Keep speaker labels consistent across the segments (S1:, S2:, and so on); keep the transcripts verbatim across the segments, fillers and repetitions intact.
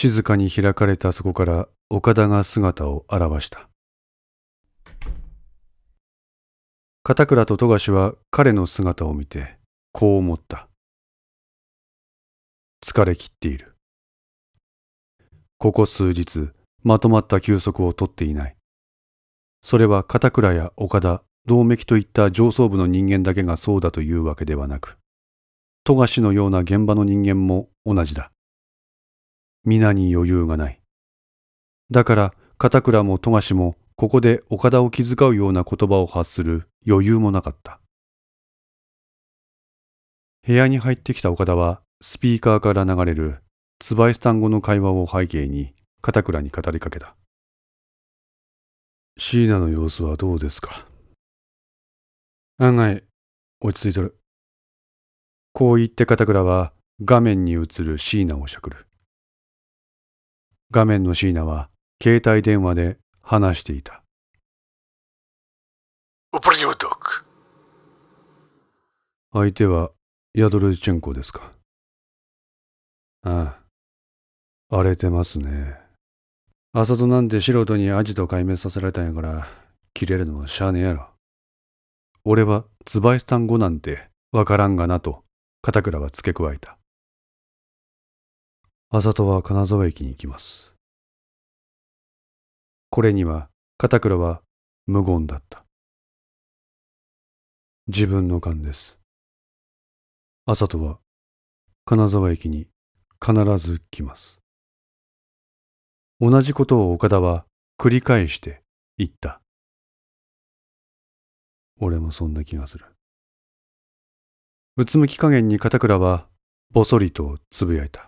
S1: 静かに開かれたそこから岡田が姿を現した。片倉と富樫は彼の姿を見てこう思った。疲れ切っている。ここ数日まとまった休息をとっていない。それは片倉や岡田、百目鬼といった上層部の人間だけがそうだというわけではなく、富樫のような現場の人間も同じだ。皆に余裕がない。だから片倉も富樫もここで岡田を気遣うような言葉を発する余裕もなかった。部屋に入ってきた岡田はスピーカーから流れるツバイスタン語の会話を背景に片倉に語りかけた。椎名の様子はどうですか。案外落ち着いとる。こう言って片倉は画面に映る椎名をしゃくる。画面の椎名は携帯電話で話していた。相手はヤドルチェンコですか。ああ、荒れてますね。朝となんて素人にアジト壊滅させられたんやから、切れるのはしゃあねえやろ。俺はツバイスタン語なんてわからんがなと片倉は付け加えた。朝とは金沢駅に行きます。これには片倉は無言だった。自分の勘です。朝とは金沢駅に必ず来ます。同じことを岡田は繰り返して言った。俺もそんな気がする。うつむき加減に片倉はぼそりとつぶやいた。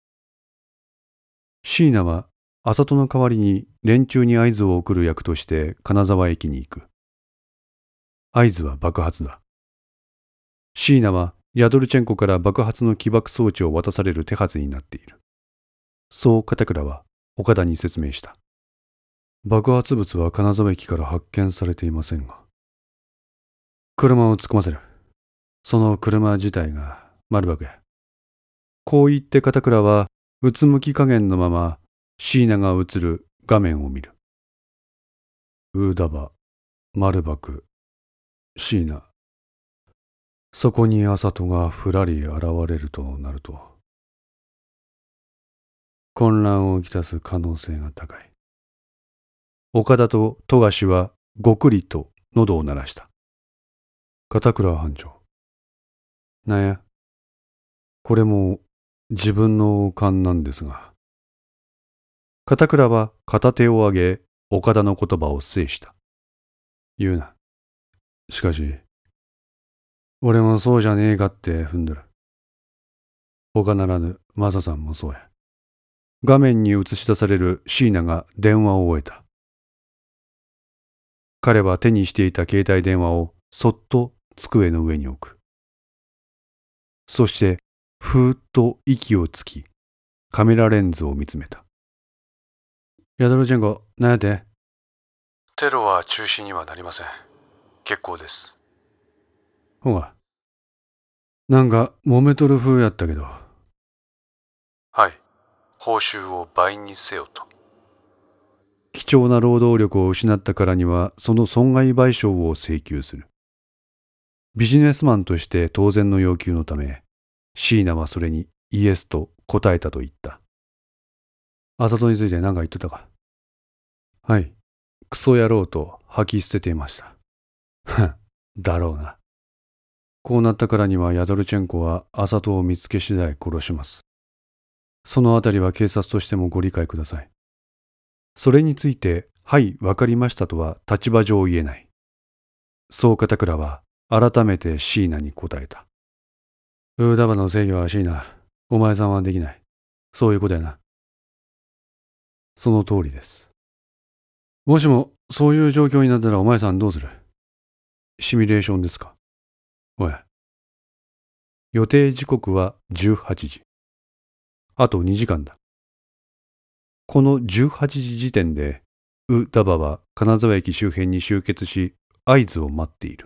S1: 椎名は朝戸の代わりに連中に合図を送る役として金沢駅に行く。合図は爆発だ。椎名はヤドルチェンコから爆発の起爆装置を渡される手はずになっている。そう片倉は岡田に説明した。爆発物は金沢駅から発見されていませんが。車を突っ込ませる。その車自体が丸爆や。こう言って片倉はうつむき加減のまま椎名が映る画面を見る。ウーダバ、丸爆、椎名。そこに朝戸がふらり現れるとなると、混乱をきたす可能性が高い。岡田と富樫はごくりと喉を鳴らした。片倉班長。なんや。これも自分の勘なんですが。片倉は片手を上げ、岡田の言葉を制した。言うな。しかし、俺もそうじゃねえかって踏んどる。他ならぬマサさんもそうや。画面に映し出される椎名が電話を終えた。彼は手にしていた携帯電話をそっと机の上に置く。そしてふーっと息をつき、カメラレンズを見つめた。ヤドルチェンコ、なんやて？テロは中止にはなりません。結構です。ほが。なんか揉めとる風やったけど。はい。報酬を倍にせよと。貴重な労働力を失ったからにはその損害賠償を請求する。ビジネスマンとして当然の要求のため、椎名はそれにイエスと答えたと言った。朝戸について何か言っとったか。はい。クソ野郎と吐き捨てていました。だろうな。こうなったからにはヤドルチェンコは朝戸を見つけ次第殺します。そのあたりは警察としてもご理解ください。それについて、はい、わかりましたとは立場上言えない。そう片倉は改めて椎名に答えた。ウーダバの制御は椎名、お前さんはできない。そういうことやな。その通りです。もしもそういう状況になったらお前さんどうする？シミュレーションですか？おい。予定時刻はじゅうはちじ。あとにじかんだ。このじゅうはちじ時点で、ウ・ダバは金沢駅周辺に集結し、合図を待っている。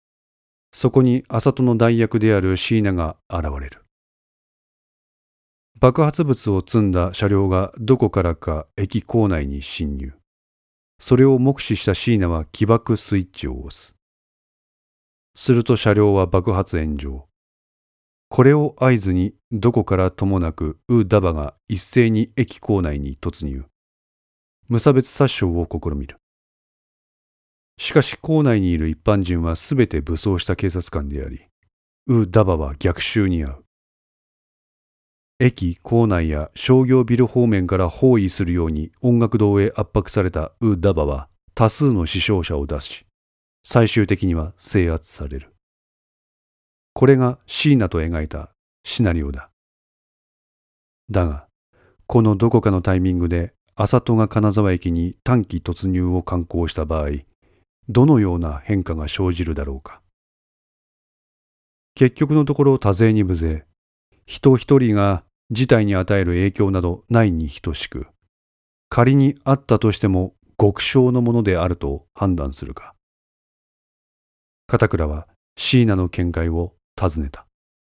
S1: そこに朝戸の代役である椎名が現れる。 爆発物を積んだ車両がどこからか駅構内に侵入。それを目視した椎名は起爆スイッチを押す。すると車両は爆発炎上。これを合図にどこからともなくウ・ダバが一斉に駅構内に突入。無差別殺傷を試みる。しかし構内にいる一般人はすべて武装した警察官であり、ウ・ダバは逆襲に遭う。駅構内や商業ビル方面から包囲するように音楽堂へ圧迫されたウ・ダバは多数の死傷者を出し、最終的には制圧される。これが椎名と描いたシナリオだ。だが、このどこかのタイミングで麻戸が金沢駅に短期突入を敢行した場合、どのような変化が生じるだろうか。結局のところ多勢に無勢、人一人が事態に与える影響などないに等しく、仮にあったとしても極小のものであると判断するか。片倉は椎名の見解を尋ねた。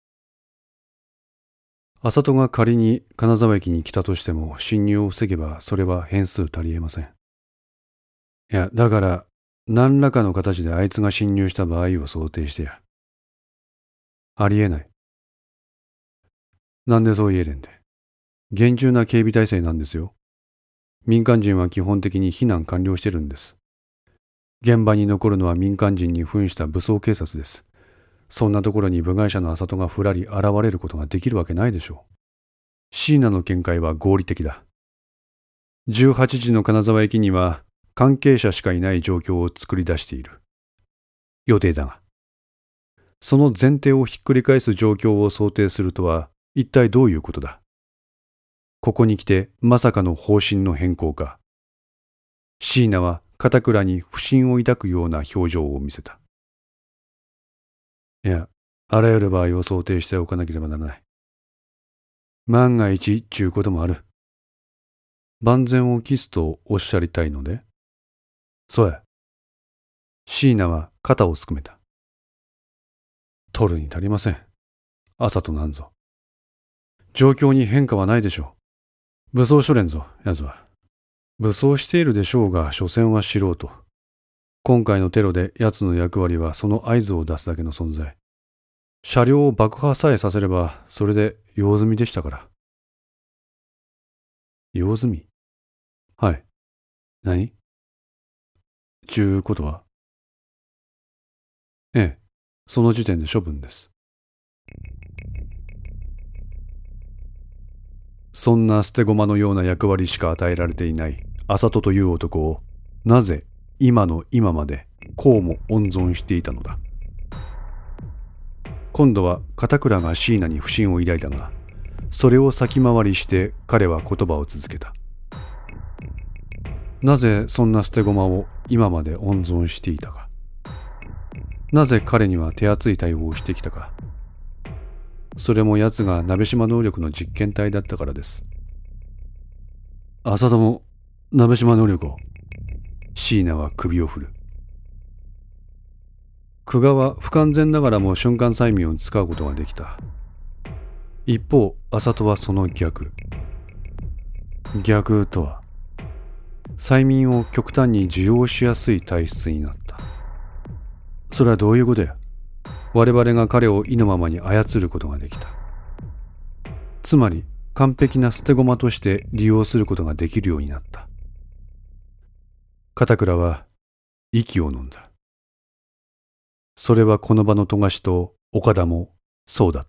S1: 麻戸が仮に金沢駅に来たとしても侵入を防げばそれは変数足りえません。いや、だから何らかの形であいつが侵入した場合を想定してや。ありえない。なんでそう言えれんで。厳重な警備体制なんですよ。民間人は基本的に避難完了してるんです。現場に残るのは民間人に扮した武装警察です。そんなところに部外者の麻戸がふらり現れることができるわけないでしょう。椎名の見解は合理的だ。じゅうはちじの金沢駅には関係者しかいない状況を作り出している。予定だが、その前提をひっくり返す状況を想定するとは一体どういうことだ。ここに来てまさかの方針の変更か。椎名は片倉に不審を抱くような表情を見せた。いや、あらゆる場合を想定しておかなければならない。万が一ちゅうこともある。万全を期すとおっしゃりたいので。そうや。椎名は肩をすくめた。取るに足りません。朝となんぞ。状況に変化はないでしょう。武装しとれんぞ、やつは。武装しているでしょうが、所詮は素人。今回のテロで奴の役割はその合図を出すだけの存在。車両を爆破さえさせれば、それで用済みでしたから。用済み？はい。何？ちゅうことは？ええ、その時点で処分です。そんな捨て駒のような役割しか与えられていない麻戸という男を、なぜ今の今までこうも温存していたのだ。今度は片倉が椎名に不審を抱いたが、それを先回りして彼は言葉を続けた。なぜそんな捨て駒を今まで温存していたか。なぜ彼には手厚い対応をしてきたか。それも奴が鍋島能力の実験体だったからです。麻戸も鍋島能力を。椎名は首を振る。久我は不完全ながらも瞬間催眠を使うことができた。一方、麻戸はその逆。逆とは、催眠を極端に受容しやすい体質になった。それはどういうことや。我々が彼を意のままに操ることができた。つまり完璧な捨て駒として利用することができるようになった。片倉は息を飲んだ。それはこの場の富樫と岡田もそうだった。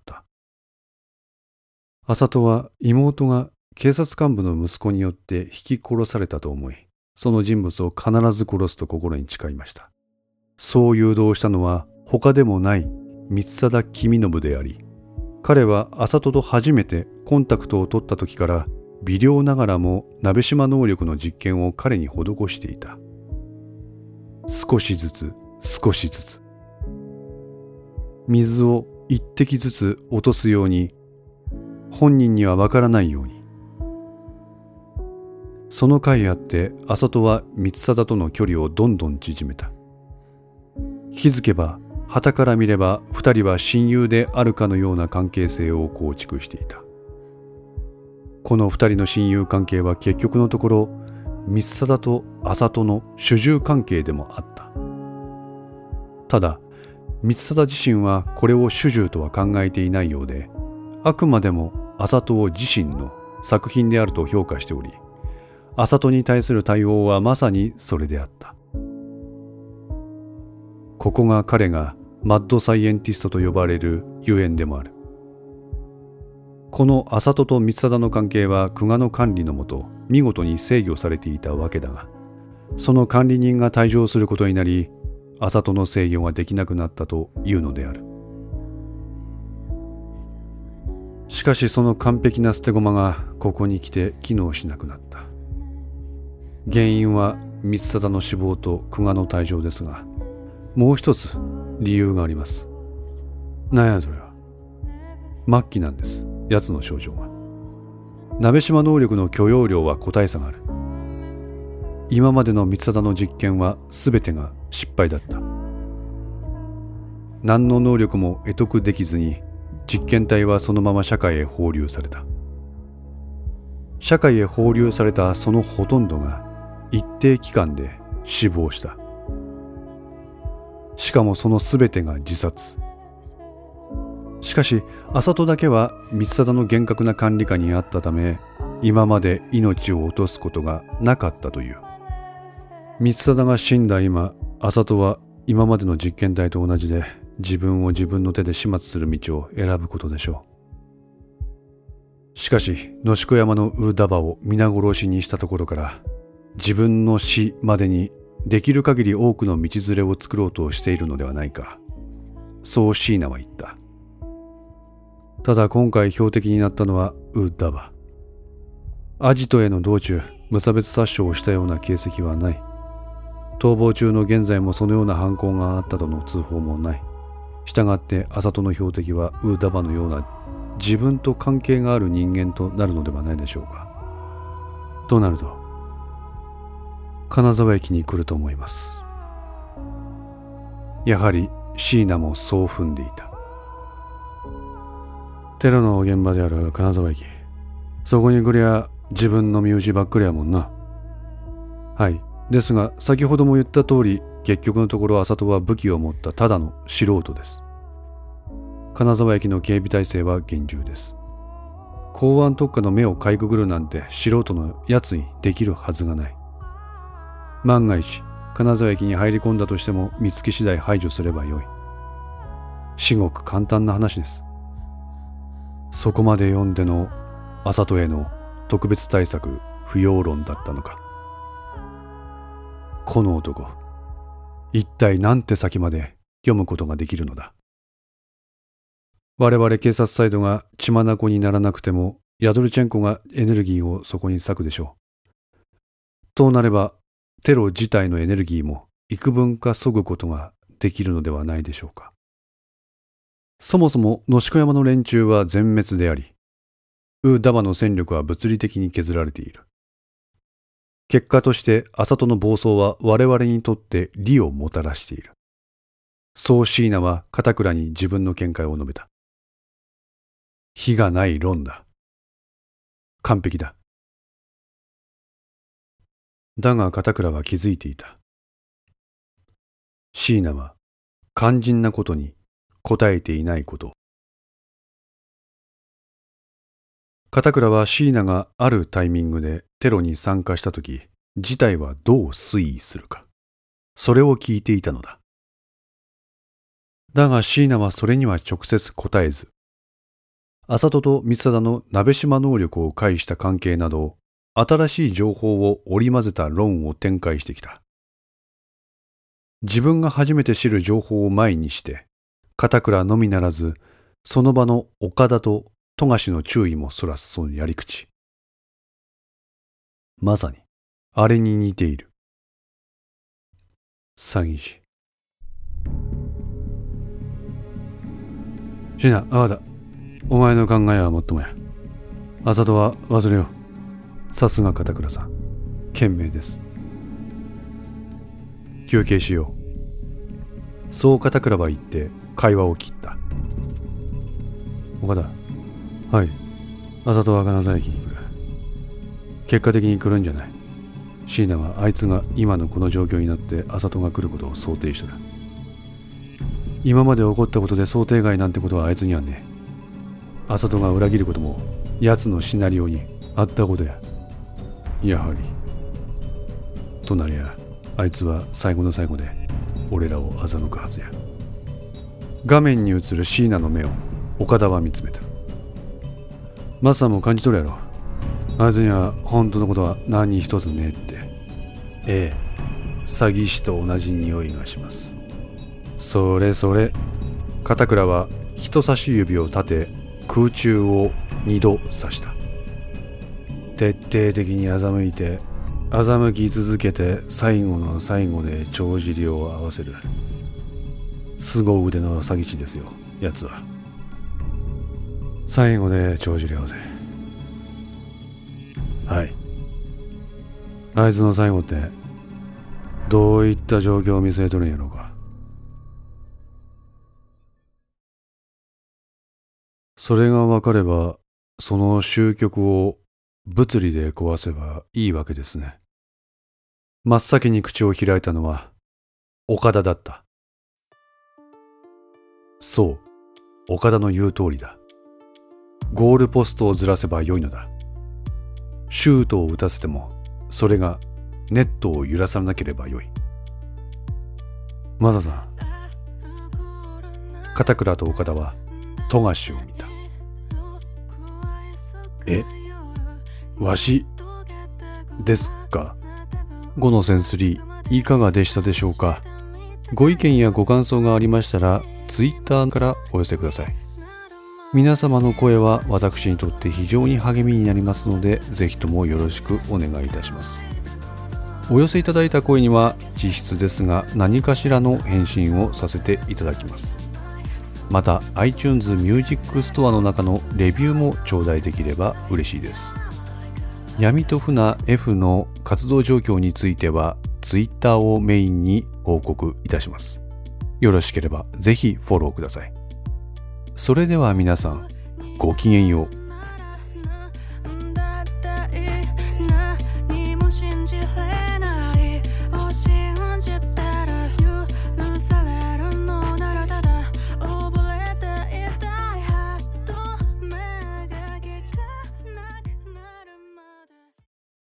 S1: 麻戸は妹が警察幹部の息子によって引き殺されたと思い、その人物を必ず殺すと心に誓いました。そう誘導したのは他でもない光貞公信であり、彼は麻戸と初めてコンタクトを取った時から微量ながらも鍋島能力の実験を彼に施していた。少しずつ少しずつ水を一滴ずつ落とすように、本人にはわからないように。その甲斐あって麻戸は光貞との距離をどんどん縮めた。気づけば傍から見れば二人は親友であるかのような関係性を構築していた。 この二人の親友関係は結局のところ光貞と麻人の主従関係でもあった。ただ光貞自身はこれを主従とは考えていないようで、あくまでも麻人を自身の作品であると評価しており、麻人に対する対応はまさにそれであった。ここが彼がマッドサイエンティストと呼ばれるゆえんでもある。この麻人と光貞の関係は久我の管理のもと見事に制御されていたわけだが、その管理人が退場することになり、麻人の制御ができなくなったというのである。しかしその完璧な捨て駒がここに来て機能しなくなった。原因は光貞の死亡と久我の退場ですが、もう一つ理由があります。なんやそれは。末期なんです、奴の症状が。鍋島能力の許容量は個体差がある。今までの光貞の実験は全てが失敗だった。何の能力も得得できずに実験体はそのまま社会へ放流された。社会へ放流されたそのほとんどが一定期間で死亡した。しかもその全てが自殺。しかし麻人だけは光貞の厳格な管理下にあったため、今まで命を落とすことがなかったという。光貞が死んだ今、麻人は今までの実験体と同じで自分を自分の手で始末する道を選ぶことでしょう。しかし野宿山のウーダバを皆殺しにしたところから、自分の死までにできる限り多くの道連れを作ろうとしているのではないか、そうシーナは言った。ただ今回標的になったのはウーダバ。アジトへの道中、無差別殺傷をしたような形跡はない。逃亡中の現在もそのような犯行があったとの通報もない。したがって麻人の標的はウーダバのような自分と関係がある人間となるのではないでしょうか。となると金沢駅に来ると思います。やはり椎名もそう踏んでいた。テロの現場である金沢駅、そこに来りゃ自分の身内ばっかりやもんな。はい。ですが先ほども言った通り、結局のところ麻人は武器を持ったただの素人です。金沢駅の警備体制は厳重です。公安特化の目をかいくぐるなんて素人のやつにできるはずがない。万が一金沢駅に入り込んだとしても見つけ次第排除すればよい。至極簡単な話です。そこまで読んでの麻人への特別対策不要論だったのか。この男、一体なんて先まで読むことができるのだ。我々警察サイドが血眼にならなくてもヤドルチェンコがエネルギーをそこに割くでしょう。となればテロ自体のエネルギーも幾分か削ぐことができるのではないでしょうか。そもそも野宿山の連中は全滅であり、ウーダバの戦力は物理的に削られている。結果として麻人の暴走は我々にとって利をもたらしている。そう椎名は片倉に自分の見解を述べた。非がない論だ。完璧だ。だが片倉は気づいていた。椎名は肝心なことに答えていないこと。片倉は椎名があるタイミングでテロに参加したとき、事態はどう推移するか、それを聞いていたのだ。だが椎名はそれには直接答えず、麻人と光貞の鍋島能力を介した関係など、新しい情報を織り交ぜた論を展開してきた。自分が初めて知る情報を前にして、片倉のみならず、その場の岡田と富樫の注意もそらすそのやり口。まさに、あれに似ている。詐欺師。椎名、ああだ。お前の考えはもっともや。麻人は忘れよう。さすが片倉さん。賢明です。休憩しよう。そう片倉は言って会話を切った。岡田。はい。麻人は金沢駅に来る。 結果的に来るんじゃない。椎名はあいつが今のこの状況になって麻人が来ることを想定しとる。今まで起こったことで想定外なんてことはあいつにはねえ。麻人が裏切ることも奴のシナリオにあったことや。やはりとなりゃあいつは最後の最後で俺らを欺くはずや。画面に映る椎名の目を岡田は見つめた。マスさんも感じ取るやろ。あいつには本当のことは何一つねえって。ええ、詐欺師と同じ匂いがします。それそれ。片倉は人差し指を立て空中を二度刺した。徹底的に欺いて欺き続けて最後の最後で帳尻を合わせる。凄腕の詐欺師ですよ、奴は。最後で帳尻合わせ。はい。あいつの最後ってどういった状況を見据えとるんやろうか。それが分かればその終局を物理で壊せばいいわけですね。真っ先に口を開いたのは岡田だった。そう、岡田の言う通りだ。ゴールポストをずらせばよいのだ。シュートを打たせてもそれがネットを揺らさなければよい。マサさん。片倉と岡田は富樫を見た。え、わしですか。ごのセンスリーいかがでしたでしょうか。ご意見やご感想がありましたらツイッターからお寄せください。皆様の声は私にとって非常に励みになりますので、ぜひともよろしくお願いいたします。お寄せいただいた声には実質ですが何かしらの返信をさせていただきます。また iTunes Music Store の中のレビューも頂戴できれば嬉しいです。闇と船 F の活動状況については Twitter をメインに報告いたします。よろしければぜひフォローください。それでは皆さん、ごきげんよう。